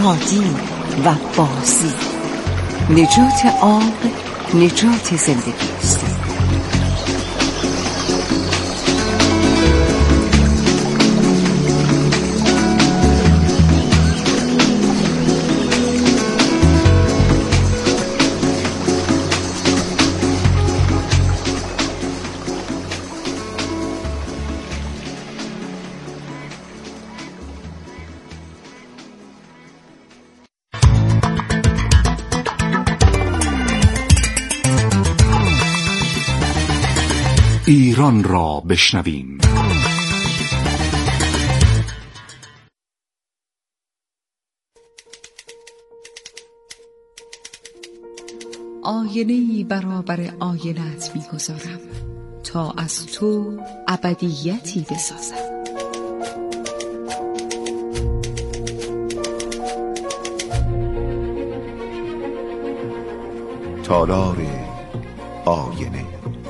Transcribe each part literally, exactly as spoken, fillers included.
شادی و بازی. نجات آب نجات زندگی است. ایران را بشنویم. آینه‌ای برابر آینه‌ات می‌گذارم تا از تو ابدیتی بسازم. تالار آینه.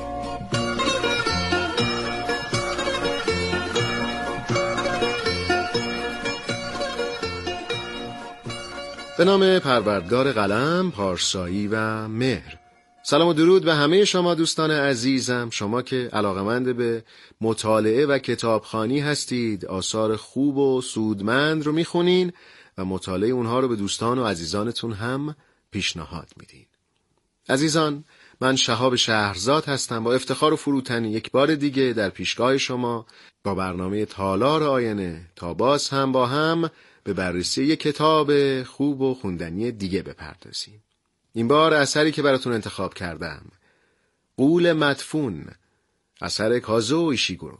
به نام پروردگار قلم، پارسایی و مهر. سلام و درود به همه شما دوستان عزیزم، شما که علاقمند به مطالعه و کتابخوانی هستید، آثار خوب و سودمند رو میخونین و مطالعه اونها رو به دوستان و عزیزانتون هم پیشنهاد میدین. عزیزان، من شهاب شهرزاد هستم، با افتخار و فروتنی یک بار دیگه در پیشگاه شما با برنامه تالار آینه تا باز هم با هم به بررسی یک کتاب خوب و خوندنی دیگه بپردازیم. این بار اثری که براتون انتخاب کردم، غول مدفون، اثر کازو ایشیگورو.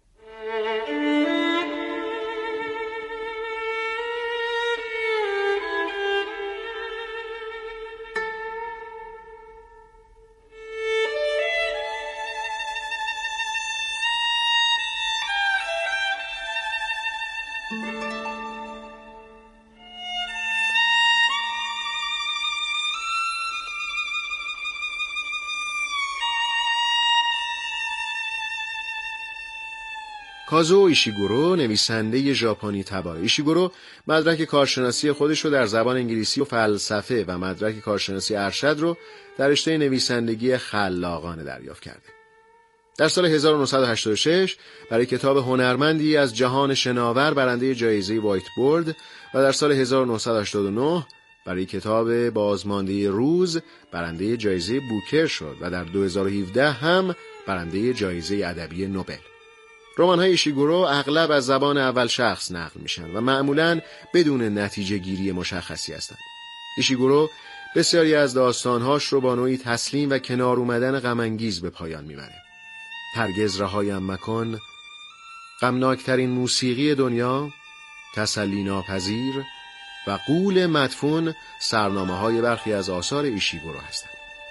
کازو ایشیگورو نویسنده ژاپنی تبار. ایشیگورو مدرک کارشناسی خودش رو در زبان انگلیسی و فلسفه و مدرک کارشناسی ارشد رو در رشته نویسندگی خلاقانه دریافت کرده. در سال هزار و نهصد و هشتاد و شش برای کتاب هنرمندی از جهان شناور برنده جایزه وایت بورد و در سال هزار و نهصد و هشتاد و نه برای کتاب بازمانده روز برنده جایزه بوکر شد و در دو هزار و هفده هم برنده جایزه ادبی نوبل. رمان‌های ایشیگورو اغلب از زبان اول شخص نقل میشن و معمولاً بدون نتیجه گیری مشخصی هستند. ایشیگورو بسیاری از داستانهاش رو با نوعی تسلیم و کنار اومدن غم‌انگیز به پایان میبره. هرگز رهایم مکن، غمناکترین موسیقی دنیا، تسلی ناپذیر و غول مدفون سرنامه‌های برخی از آثار ایشیگورو هستند.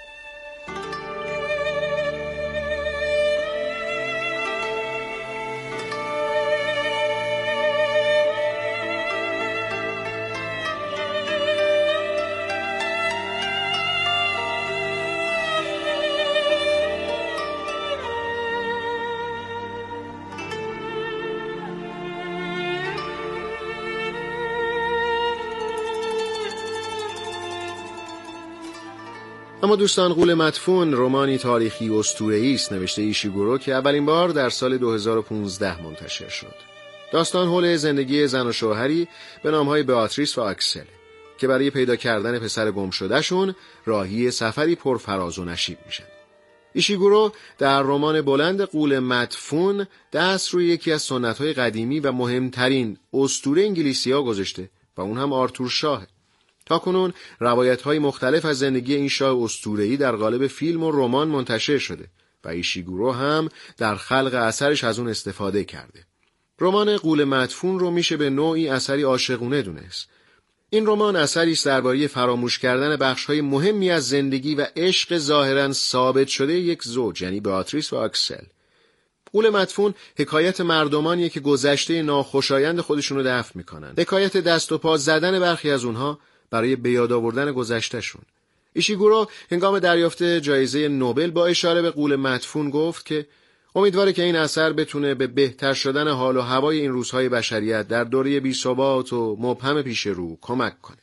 اما دوستان، غول مدفون رمانی تاریخی اسطوره‌ای است نوشته ایشیگورو که اولین بار در سال دو هزار و پانزده منتشر شد. داستان حول زندگی زن و شوهری به نام‌های بیاتریس و آکسل که برای پیدا کردن پسر گم شدهشون راهی سفری پر فراز و نشیب میشن. ایشیگورو در رمان بلند غول مدفون دست روی یکی از سنت‌های قدیمی و مهمترین اسطوره انگلیسی‌ها گذاشته و اون هم آرتور شاه. تاکنون روایت‌های مختلف از زندگی این شاه اسطوره‌ای در قالب فیلم و رمان منتشر شده و ایشیگورو هم در خلق اثرش از اون استفاده کرده. رمان غول مدفون رو میشه به نوعی اثری عاشقونه دونست. این رمان اثری است درباره فراموش کردن بخش‌های مهمی از زندگی و عشق ظاهراً ثابت شده یک زوج، یعنی بیاتریس و آکسل. غول مدفون حکایت مردمانیه که گذشته ناخوشایند خودشون رو دفن میکنن. حکایت دست و پا زدن برخی از اونها برای به یاد آوردن گذشتهشون. ایشیگورو هنگام دریافت جایزه نوبل با اشاره به غول مدفون گفت که امیدواره که این اثر بتونه به بهتر شدن حال و هوای این روزهای بشریت در دوره بی‌ثبات و مبهم پیش رو کمک کنه.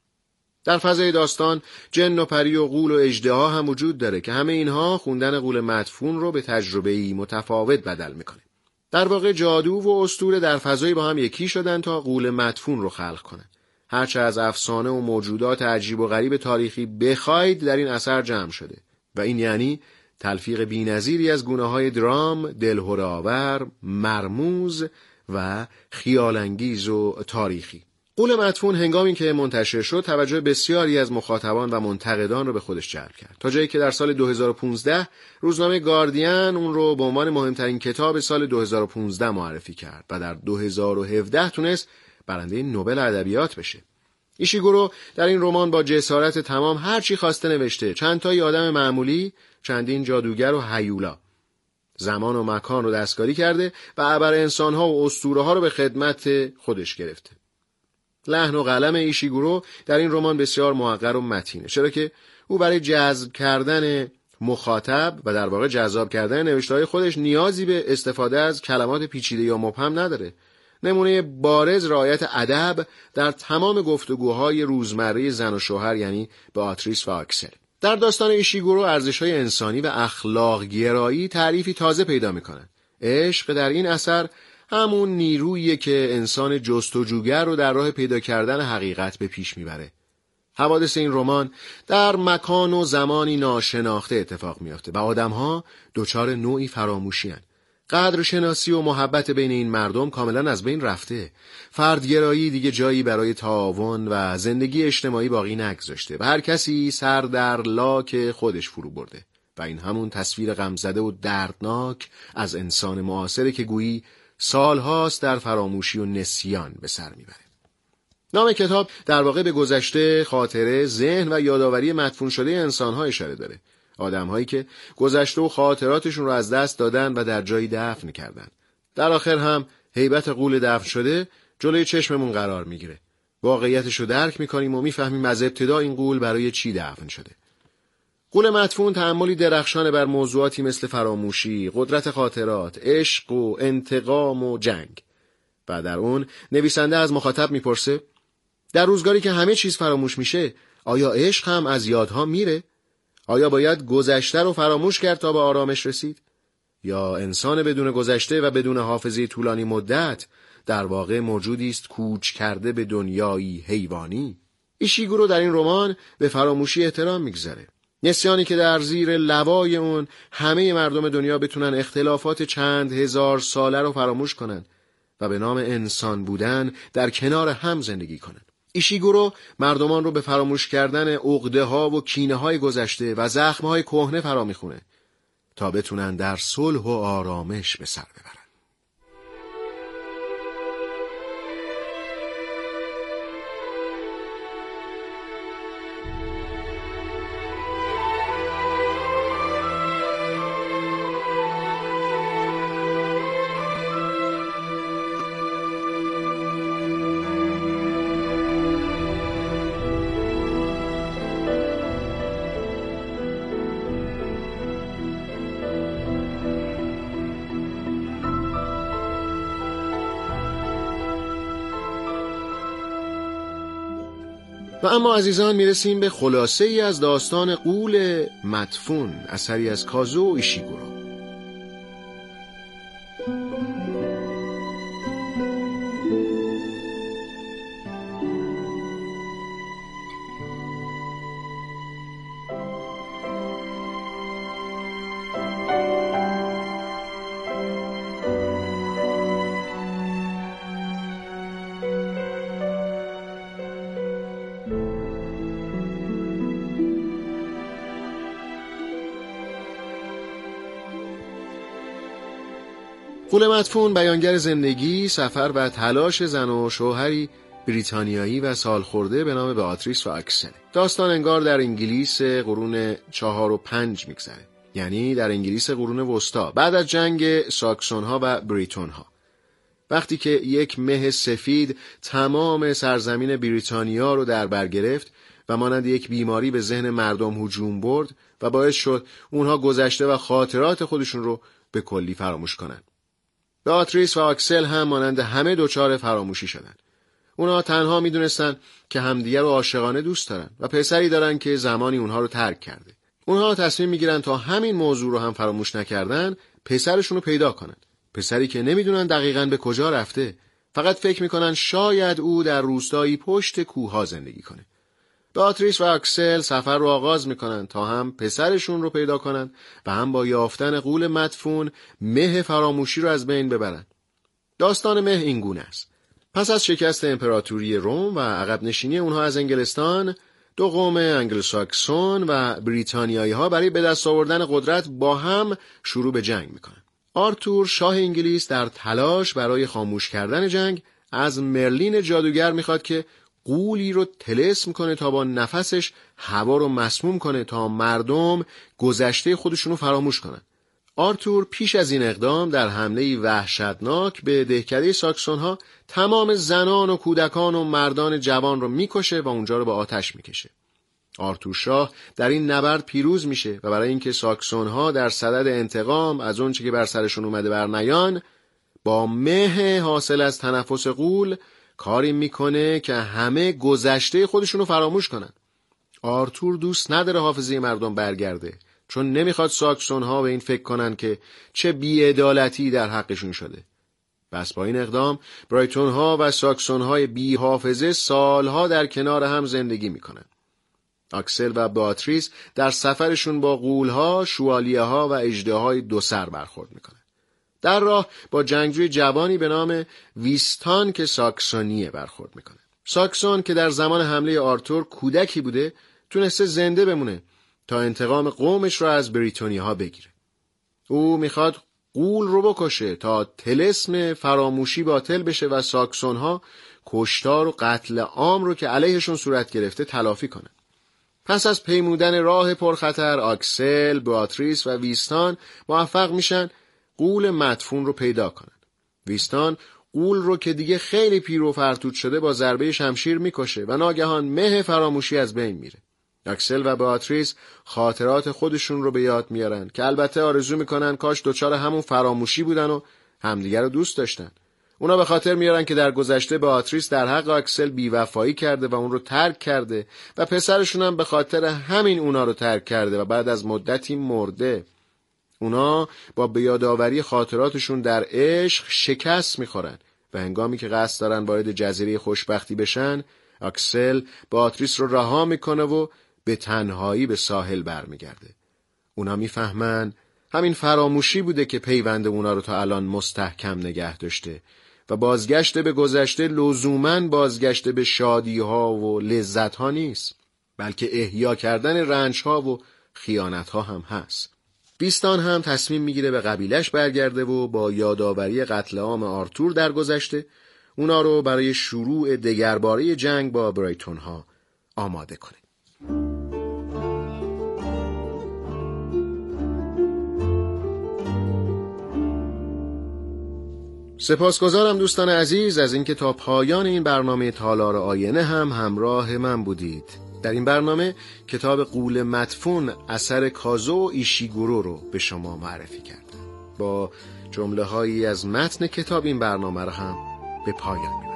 در فضای داستان جن و پری و غول و اژدها هم وجود داره که همه اینها خوندن غول مدفون رو به تجربه‌ای متفاوت بدل میکنه. در واقع جادو و اسطوره در فضایی با هم یکی شدن تا غول مدفون رو خلق کنن. هرچه از افسانه و موجودات عجیب و غریب تاریخی بخواید در این اثر جمع شده و این یعنی تلفیق بی‌نظیری از گونه‌های درام، دلهره‌آور، مرموز و خیال‌انگیز و تاریخی. غول مدفون هنگامی که منتشر شد توجه بسیاری از مخاطبان و منتقدان رو به خودش جلب کرد، تا جایی که در سال دو هزار و پانزده روزنامه گاردین اون رو به عنوان مهمترین کتاب سال دو هزار و پانزده معرفی کرد و در دو هزار و هفده تونست برنده نوبل ادبیات بشه. ایشیگورو در این رمان با جسارت تمام هر چی خواسته نوشته، چند تای آدم معمولی، چندین جادوگر و هیولا. زمان و مکان رو دستکاری کرده و ابر انسان‌ها و اسطوره‌ها رو به خدمت خودش گرفته. لحن و قلم ایشیگورو در این رمان بسیار محقر و متینه، چرا که او برای جذب کردن مخاطب و در واقع جذاب کردن نوشته‌های خودش نیازی به استفاده از کلمات پیچیده یا مبهم نداره. نمونه بارز رعایت ادب در تمام گفتگوهای روزمره زن و شوهر، یعنی بئاتریس و آکسل. در داستان ایشیگورو ارزش‌های انسانی و اخلاق گرایی تعریفی تازه پیدا می‌کنند. عشق در این اثر همون نیرویی که انسان جستجوگر رو در راه پیدا کردن حقیقت به پیش میبره. حوادث این رمان در مکان و زمانی ناشناخته اتفاق میافته و آدم‌ها دچار نوعی فراموشی هستند. قدرشناسی و محبت بین این مردم کاملا از بین رفته. فردگرایی دیگه جایی برای تعاون و زندگی اجتماعی باقی نگذاشته و هر کسی سر در لاک خودش فرو برده و این همون تصویر غمزده و دردناک از انسان معاصره که گویی سالهاست در فراموشی و نسیان به سر میبره. نام کتاب در واقع به گذشته، خاطره، ذهن و یادآوری مدفون شده انسان‌ها اشاره داره. آدم‌هایی که گذشته و خاطراتشون رو از دست دادن و در جایی دفن کردن. در آخر هم هیبت غول دفن شده جلوی چشممون قرار میگیره. واقعیتش رو درک میکنیم و میفهمیم از ابتدا این غول برای چی دفن شده. غول مدفون تأملی درخشان بر موضوعاتی مثل فراموشی، قدرت خاطرات، عشق و انتقام و جنگ. و در اون نویسنده از مخاطب میپرسه در روزگاری که همه چیز فراموش میشه، آیا عشق هم از یادها میره؟ آیا باید گذشته رو فراموش کرد تا به آرامش رسید؟ یا انسان بدون گذشته و بدون حافظه طولانی مدت در واقع موجودی است کوچ کرده به دنیایی حیوانی؟ ایشیگورو در این رمان به فراموشی احترام میگذاره. نسیانی که در زیر لوای اون همه مردم دنیا بتونن اختلافات چند هزار ساله رو فراموش کنن و به نام انسان بودن در کنار هم زندگی کنن. ایشیگورو مردمان رو به فراموش کردن عقده ها و کینه های گذشته و زخم های کهنه فرا میخونه تا بتونن در صلح و آرامش به سر ببرن. و اما عزیزان میرسیم به خلاصه ای از داستان غول مدفون، اثری از کازو ایشیگورو. غول مدفون بیانگر زندگی، سفر و تلاش زن و شوهری بریتانیایی و سالخورده به نام بئاتریس و آکسل. داستان انگار در انگلیس قرون چهار و پنج میگذره، یعنی در انگلیس قرون وسطا بعد از جنگ ساکسون ها و بریتون ها. وقتی که یک مه سفید تمام سرزمین بریتانیا رو در بر گرفت و مانند یک بیماری به ذهن مردم هجوم برد و باعث شد اونها گذشته و خاطرات خودشون رو به کلی فراموش کنن. بئاتریس و آکسل هم مانند همه دچار فراموشی شدن. اونا تنها میدونستن که همدیگر رو عاشقانه دوست دارن و پسری دارن که زمانی اونها رو ترک کرده. اونها تصمیم میگیرن تا همین موضوع رو هم فراموش نکردن پسرشون رو پیدا کنن. پسری که نمیدونن دقیقاً به کجا رفته، فقط فکر میکنن شاید او در روستایی پشت کوه‌ها زندگی کنه. بئاتریس و آکسل سفر رو آغاز میکنن تا هم پسرشون رو پیدا کنن و هم با یافتن غول مدفون مه فراموشی رو از بین ببرن. داستان مه این گونه است. پس از شکست امپراتوری روم و عقب نشینی اونها از انگلستان، دو قوم انگلوساکسون و بریتانیایی ها برای به دست آوردن قدرت با هم شروع به جنگ میکنن. آرتور شاه انگلیس در تلاش برای خاموش کردن جنگ از مرلین جادوگر میخواد که غولی رو طلسم کنه تا با نفسش هوا رو مسموم کنه تا مردم گذشته خودشونو فراموش کنن. آرتور پیش از این اقدام در حمله وحشتناک به دهکده ساکسون ها تمام زنان و کودکان و مردان جوان رو میکشه و اونجا رو به آتش میکشه. آرتور شاه در این نبرد پیروز میشه و برای اینکه ساکسون ها در صدد انتقام از اون چه که بر سرشون اومده بر نیان، با مه حاصل از تنفس غول کاری میکنه که همه گذشته خودشونو فراموش کنن. آرتور دوست نداره حافظه مردم برگرده، چون نمیخواد ساکسون ها به این فکر کنن که چه بی‌عدالتی در حقشون شده. بس با این اقدام برایتون ها و ساکسون های بی حافظه سالها در کنار هم زندگی میکنن. آکسل و بئاتریس در سفرشون با غول‌ها، شوالیه‌ها و اژدهای دو سر برخورد میکنن. در راه با جنگجوی جوانی به نام ویستان که ساکسونیه برخورد میکنه. ساکسون که در زمان حمله آرتور کودکی بوده تونسته زنده بمونه تا انتقام قومش رو از بریتانیاها بگیره. او میخواد غول رو بکشه تا طلسم فراموشی باطل بشه و ساکسونها کشتار و قتل عام رو که علیهشون صورت گرفته تلافی کنن. پس از پیمودن راه پرخطر، آکسل، بئاتریس و ویستان موفق میشن غول مدفون رو پیدا کنن. ویستان غول رو که دیگه خیلی پیر و فرتوت شده با ضربه شمشیر میکشه و ناگهان مه فراموشی از بین میره. آکسل و بئاتریس خاطرات خودشون رو به یاد میارن که البته آرزو میکنن کاش دوچار همون فراموشی بودن و همدیگر رو دوست داشتن. اونا به خاطر میارن که در گذشته بئاتریس در حق آکسل بیوفایی کرده و اون رو ترک کرده و پسرشون هم به خاطر همین اونا رو ترک کرده و بعد از مدتی مرده. اونا با بیادآوری خاطراتشون در عشق شکست میخورن و هنگامی که قصد دارن وارد جزیره خوشبختی بشن، آکسل بئاتریس رو رها میکنه و به تنهایی به ساحل برمیگرده. اونا میفهمن همین فراموشی بوده که پیوند اونا رو تا الان مستحکم نگه داشته و بازگشت به گذشته لزوماً بازگشت به شادی ها و لذت ها نیست، بلکه احیا کردن رنج ها و خیانت ها هم هست. ویستان هم تصمیم میگیره به قبیلش برگرده و با یادآوری قتل عام آرتور در گذشته اونا رو برای شروع دگرباره جنگ با برایتون ها آماده کنه. سپاسگزارم دوستان عزیز از اینکه تا پایان این برنامه تالار آینه هم همراه من بودید. در این برنامه کتاب غول مدفون اثر کازو ایشیگورو رو به شما معرفی کردم. با جمله هایی از متن کتاب این برنامه رو هم به پایان میبرم.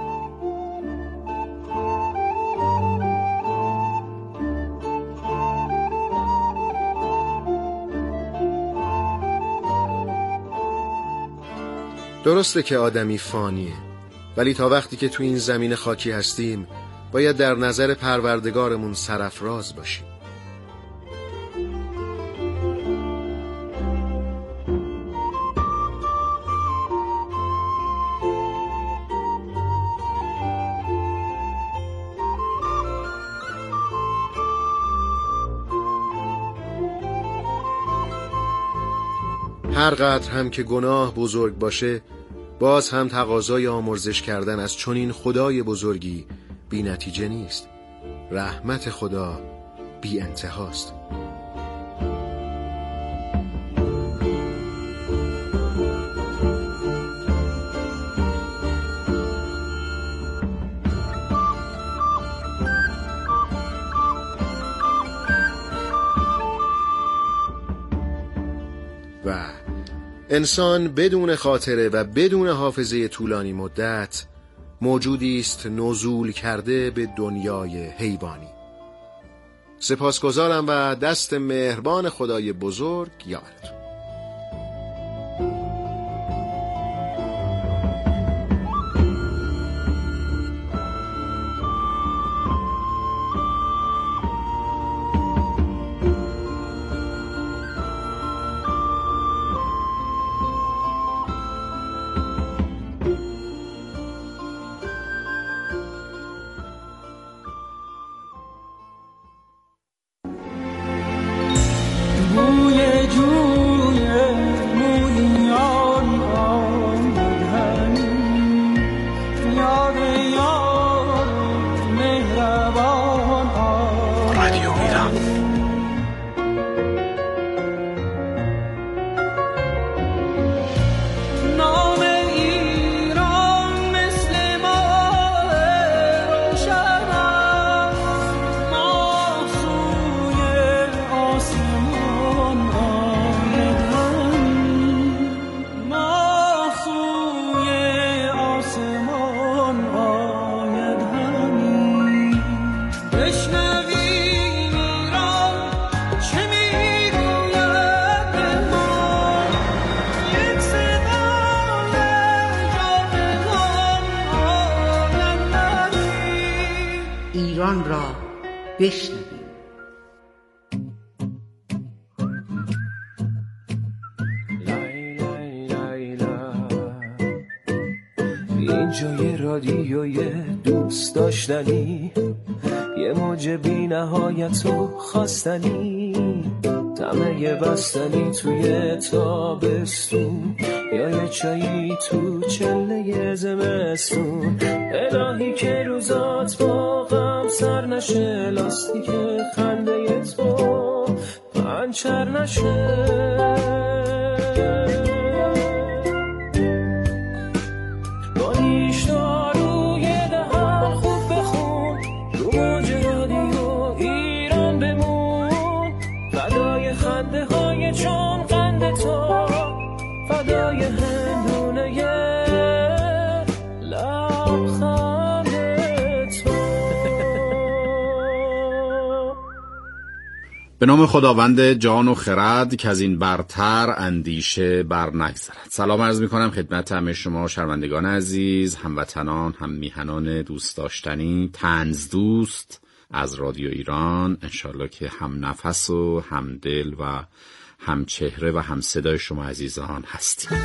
درسته که آدمی فانیه، ولی تا وقتی که تو این زمین خاکی هستیم باید در نظر پروردگارمون سرافراز باشیم. هر قدر هم که گناه بزرگ باشه، باز هم تقاضای آمرزش کردن از چنین خدای بزرگی بی نتیجه نیست. رحمت خدا بی انتهاست. و انسان بدون خاطره و بدون حافظه طولانی مدت موجودی است نزول کرده به دنیای حیوانی. سپاسگزارم و دست مهربان خدای بزرگ یارتون. ایران را بشنویم. اینجا یه رادیوی دوست داشتنی، یه موج بی نهایت و خواستنی، طمع بستنی توی تابستون، یا یه چایی تو چله زمستون. الهی که روزات با غم سر نشه، لاستیک خنده تو پنچر نشه. به نام خداوند جان و خرد که از این برتر اندیشه بر نگذرد. سلام عرض می کنم خدمت همه شما شنوندگان عزیز، هموطنان، هم میهنان دوست داشتنی، طنز دوست از رادیو ایران. انشالله که هم نفس و هم دل و هم چهره و هم صدای شما عزیزان هستیم.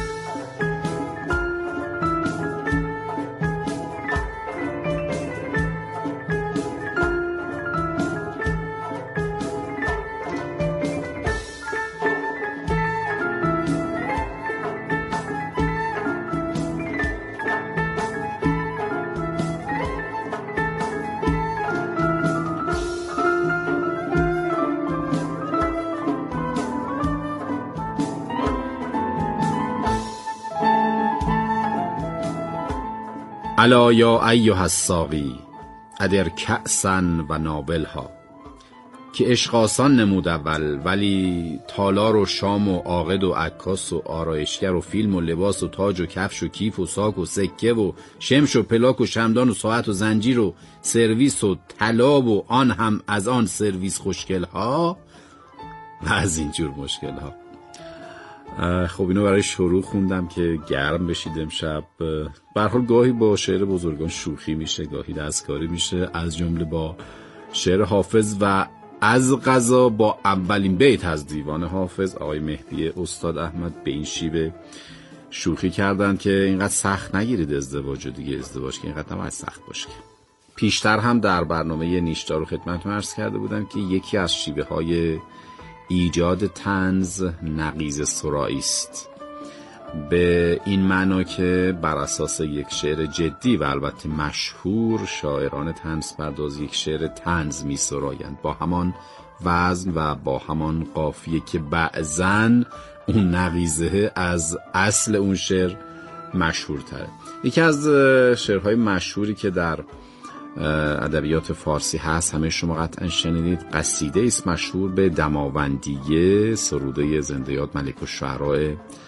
الا یا ایها الساقی ادر کأسا و نابلها، که عشق آسان نمود اول، ولی تالار و شام و عاقد و عکاس و آرایشگر و فیلم و لباس و تاج و کفش و کیف و ساک و سکه و شمش و پلاک و شمدان و ساعت و زنجیر و سرویس و طلا و آن هم از آن سرویس خوشگل ها و از اینجور مشکل ها. خب اینو برای شروع خوندم که گرم بشید امشب. به هر حال گاهی با شعر بزرگان شوخی میشه، گاهی دستکاری میشه، از جمله با شعر حافظ و از قضا با اولین بیت از دیوان حافظ. آقای مهدی استاد احمد به این شیوه شوخی کردن که اینقدر سخت نگیرید ازدواج دیگه، ازدواج که اینقدر نباید سخت باشه. پیشتر هم در برنامه نیشدار رو خدمتتون عرض کرده بودم که یکی از شیوه های ایجاد طنز نقیض سرایی است، به این معنا که بر اساس یک شعر جدی و البته مشهور شاعران طنز پرداز یک شعر طنز می سرایند با همان وزن و با همان قافیه که بعضن اون نقیضه از اصل اون شعر مشهورتره. یکی از شعرهای مشهوری که در ادبیات فارسی هست همه شما قطعا شنیدید، قصیده است مشهور به دماوندیه، سروده زنده یاد ملک الشعراء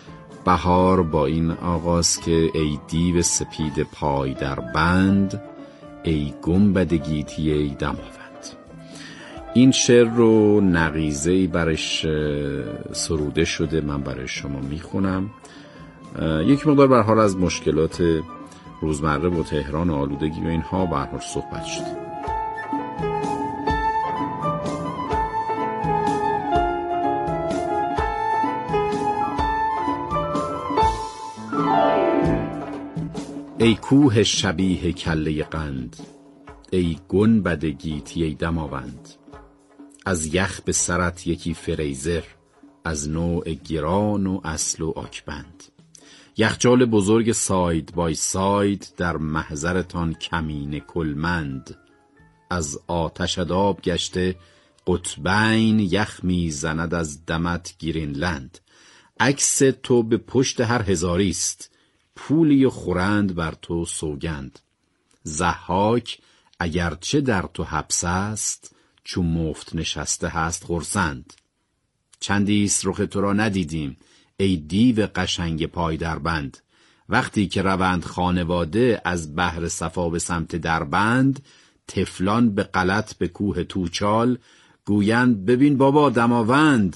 بهار با این آغاز که ای دیو سپید پای در بند، ای گنبد گیتی ای دماوند. این شعر رو نغیزه‌ای برش سروده شده، من برای شما میخونم. یک مقدار به هر حال از مشکلات روزمره و تهران و آلودگی و اینها به هر حال صحبت شده. ای کوه شبیه کله قند، ای گنبد گیتی ای دماوند. از یخ به سرت یکی فریزر، از نوع گران و اصل و آکبند. یخچال بزرگ ساید بای ساید، در محضرتان کمین کلمند. از آتش آب گشته قطبین، یخ می زند از دمت گرینلند. عکس تو به پشت هر هزاریست، پولی و خورند بر تو سوگند. ضحاک اگرچه در تو حبس است، چون مفت نشسته هست خرسند. چندیست رخ تو را ندیدیم، ای دیو قشنگ پای در بند. وقتی که روند خانواده از بحر صفا به سمت دربند، طفلان به غلط به کوه توچال، گویند ببین بابا دماوند.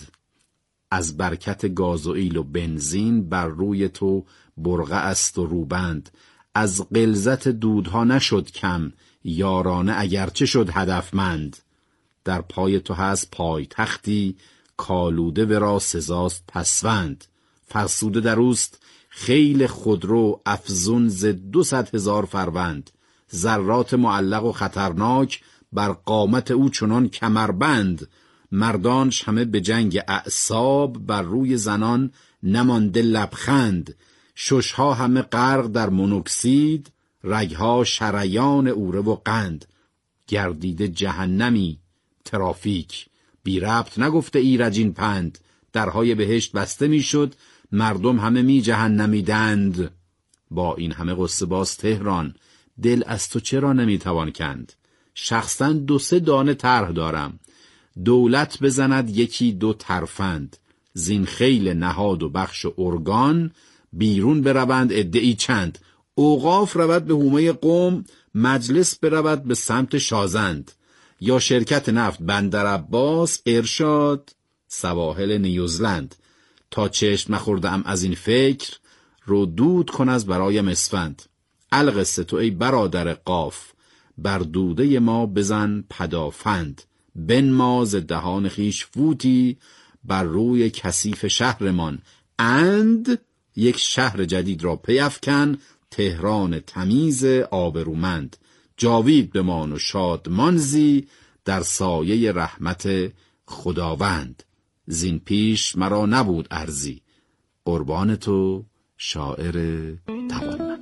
از برکت گازوئیل و بنزین، بر روی تو برقه است و روبند. از غلظت دودها نشد کم، یارانه اگرچه شد هدفمند. در پای تو هست پای تختی، کالوده ورا سزاست پسوند. فرسوده در اوست خیل خودرو، افزون ز دو صد هزار فروند. ذرات معلق و خطرناک، بر قامت او چنان کمربند. مردانش همه به جنگ اعصاب، بر روی زنان نمانده لبخند. ششها همه غرق در مونوکسید، رگها شریان اوره و قند. گردیده جهنمی ترافیک، بی ربط نگفته ایرج این پند. درهای بهشت بسته میشد، مردم همه می جهنمیدند. با این همه قصه باز تهران، دل از تو چرا نمیتوان کند؟ شخصا دو سه دانه طرح دارم، دولت بزند یکی دو ترفند. زین خیل نهاد و بخش و ارگان، بیرون بروند ادعی چند. اوقاف رود به حومه قوم، مجلس برود به سمت شازند. یا شرکت نفت بندر عباس، ارشاد سواحل نیوزلند. تا چشم نخوردم از این فکر، رو دود کن از برایم اسفند. القصه تو ای برادر قاف، بر دوده ما بزن پدافند. بنماز دهان خیش فوتی، بر روی کثیف شهرمان. اند یک شهر جدید را پیفکن، تهران تمیز آبرومند. جاوید بمان و شادمان زی، در سایه رحمت خداوند. زین پیش مرا نبود ارزی، قربان تو شاعر توانمند.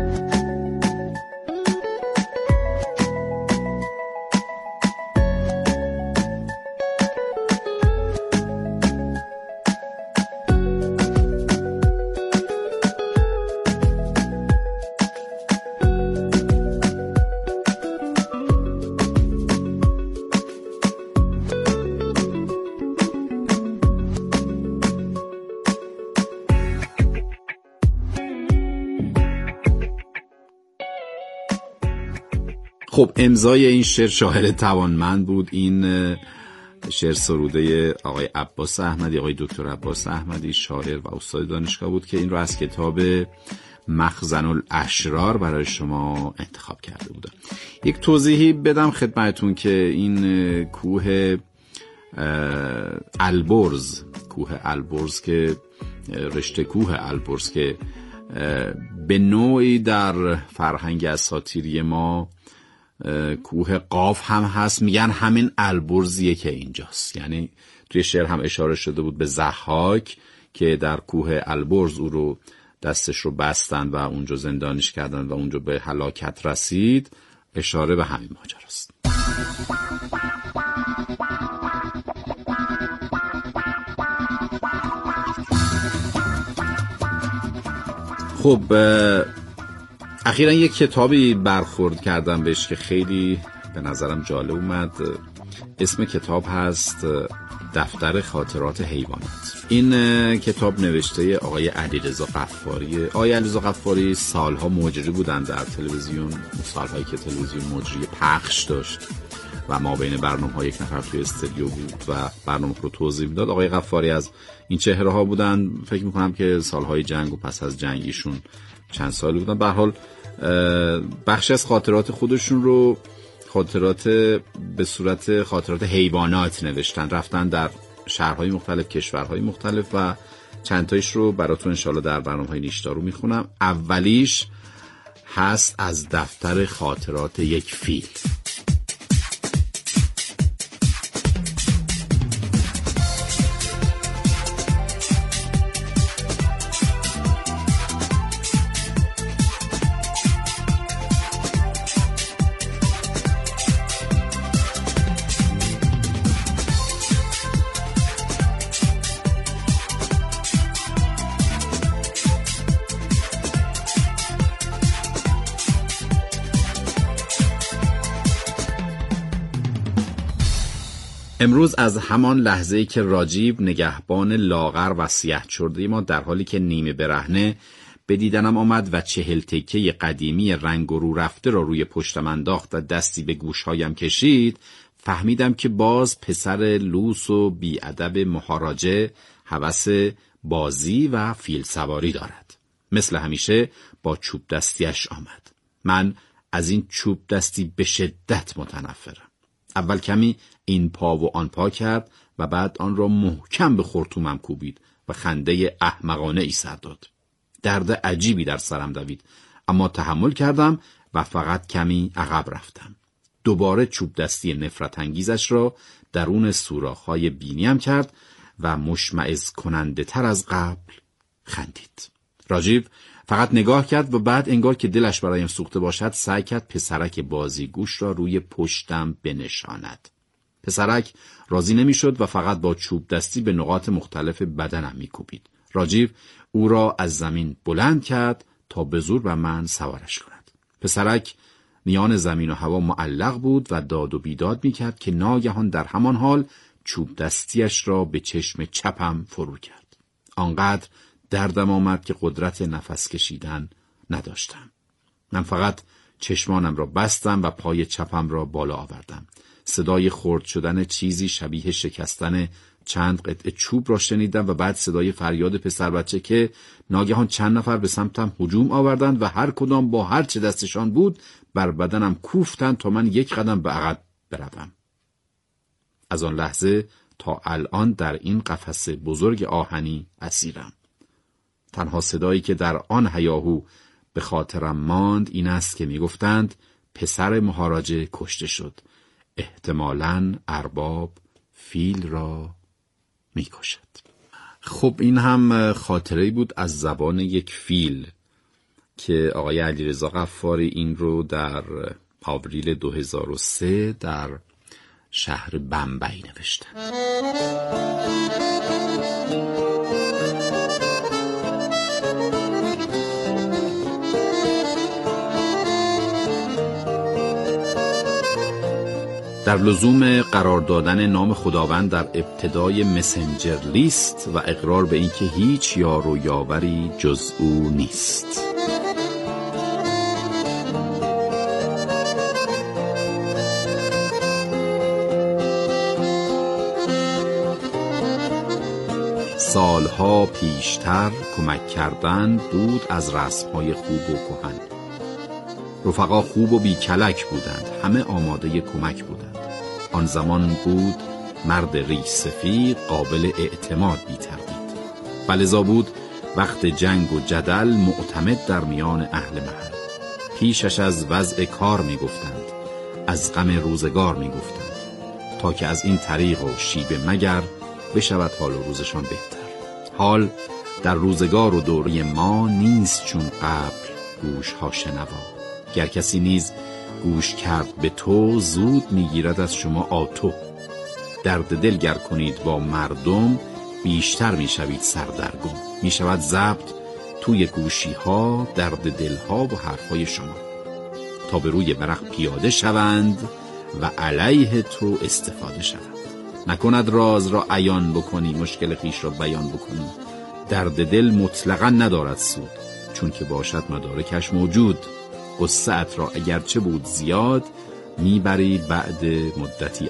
خب امضای این شعر شاعر توانمند بود. این شعر سروده آقای عباس احمدی، آقای دکتر عباس احمدی، شاعر و استاد دانشگاه بود که این رو از کتاب مخزن الاشرار برای شما انتخاب کرده بودم. یک توضیحی بدم خدمتون که این کوه البرز، کوه البرز که رشته کوه البرز که به نوعی در فرهنگ اساطیری ما کوه قاف هم هست، میگن همین البرزیه که اینجاست. یعنی توی شعر هم اشاره شده بود به ضحاک که در کوه البرز او رو دستش رو بستن و اونجا زندانیش کردن و اونجا به هلاکت رسید. اشاره به همین ماجراست. خب اخیراً یک کتابی برخورد کردم بهش که خیلی به نظرم جالب اومد. اسم کتاب هست دفتر خاطرات حیوانات. این کتاب نوشته آقای علیرضا غفاری. آقای علیرضا غفاری سالها مجری بودن در تلویزیون، سالهایی که تلویزیون مجری پخش داشت و ما بین برنامه‌ها یک نفر توی استودیو بود و برنامه رو توضیح میداد. آقای غفاری از این چهره ها بودن. فکر میکنم که سالهای جنگ و پس از جنگیشون چند سال بودن. به هر حال بخش از خاطرات خودشون رو خاطرات به صورت خاطرات حیوانات نوشتن، رفتن در شهرهای مختلف، کشورهای مختلف و چند تایش رو براتون انشالله در برنامه‌های نیشدارو میخونم. اولیش هست از دفتر خاطرات یک فیل. امروز از همان لحظه‌ای که راجیب نگهبان لاغر و سیاه چرده ما در حالی که نیمه برهنه به دیدنم آمد و چهل تکه قدیمی رنگ و رو رفته را روی پشتم انداخت و دستی به گوشهایم کشید، فهمیدم که باز پسر لوس و بی‌ادب مهاراجه هوس بازی و فیل سواری دارد. مثل همیشه با چوب دستیش آمد. من از این چوب دستی به شدت متنفرم. اول کمی این پا و آن پا کرد و بعد آن را محکم به خرطومم کوبید و خنده احمقانه ای سر داد. درد عجیبی در سرم دوید، اما تحمل کردم و فقط کمی عقب رفتم. دوباره چوب دستی نفرت انگیزش را درون سوراخ‌های بینیم کرد و مشمئز کننده تر از قبل خندید. راجیو فقط نگاه کرد و بعد انگار که دلش برایم سوخته باشد سعی کرد پسرک بازیگوش را روی پشتم بنشاند. پسرک راضی نمیشد و فقط با چوب دستی به نقاط مختلف بدنم میکوبید. راجیو او را از زمین بلند کرد تا به زور بر من سوارش کند. پسرک میان زمین و هوا معلق بود و داد و بیداد میکرد که ناگهان در همان حال چوب دستیش را به چشم چپم فرو کرد. آنقدر دردم آمد که قدرت نفس کشیدن نداشتم. من فقط چشمانم را بستم و پای چپم را بالا آوردم. صدای خرد شدن چیزی شبیه شکستن چند قطعه چوب را شنیدم و بعد صدای فریاد پسر بچه که ناگهان چند نفر به سمتم هجوم آوردند و هر کدام با هر چه دستشان بود بر بدنم کوفتند تا من یک قدم به عقب بروم. از آن لحظه تا الان در این قفس بزرگ آهنی اسیرم. تنها صدایی که در آن هیاهو به خاطرم ماند این است که میگفتند پسر مهاراجه کشته شد. احتمالاً ارباب فیل را میکشد. خب این هم خاطره‌ای بود از زبان یک فیل که آقای علیرضا غفاری این رو در آوریل دو هزار و سه در شهر بمبئی نوشتن. در لزوم قرار دادن نام خداوند در ابتدای مسنجر لیست و اقرار به اینکه هیچ یار و یاوری جز او نیست. سالها پیشتر کمک کردن بود از رسمهای خوب و کهن. رفقا خوب و بی کلک بودند، همه آماده کمک بودند. آن زمان بود مرد ریش سفید قابل اعتماد بی تردید. فلذا بود وقت جنگ و جدل معتمد در میان اهل محل. پیشش از وضع کار می گفتند، از غم روزگار می گفتند، تا که از این طریق و شیب مگر بشود حال و روزشان بهتر. حال در روزگار و دوری ما نیست چون قبل گوش ها شنوا. گر کسی نیز گوش کرد به تو زود میگیرد از شما آتو. درد دل گر کنید با مردم بیشتر میشوید سردرگم. میشود ضبط توی گوشی ها درد دل ها و حرف های شما تا به روی ورق پیاده شوند و علیه تو استفاده شود. نکند راز را عیان بکنی، مشکل خیش را بیان بکنی. درد دل مطلقا ندارد سود، چون که باشد مدارکش موجود. قصه‌ات را اگرچه بود زیاد، میبری بعد مدتی